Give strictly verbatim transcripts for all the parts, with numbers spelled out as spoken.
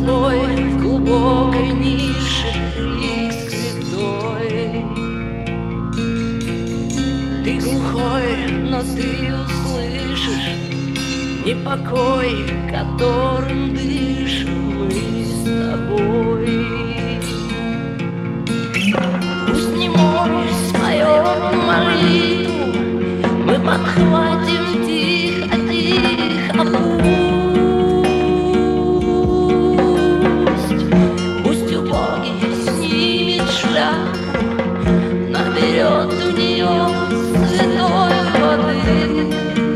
тобой в глубокой нише и скрытой. Ты глухой, но ты услышишь непокой, которым дышим мы с тобой. Пусть не мой споем молитву, мы подхватим тихо-тихо. Пусть, пусть убогий снимет шляпу, наберет в нее святой воды.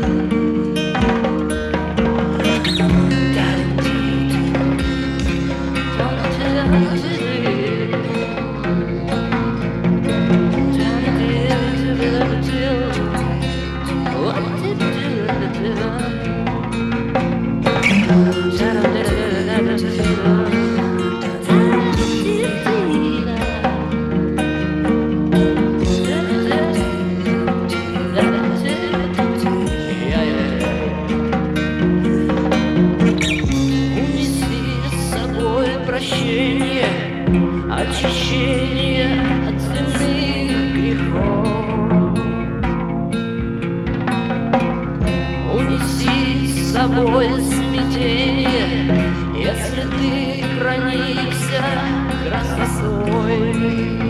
Прощение, очищение от земных грехов. Унеси с собой смятение, если ты проникся красотой.